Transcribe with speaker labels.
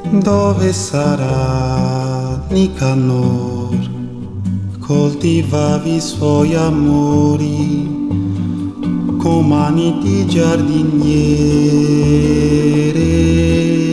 Speaker 1: Dove sarà Nicanor? Coltivavi i suoi amori con mani di giardiniere.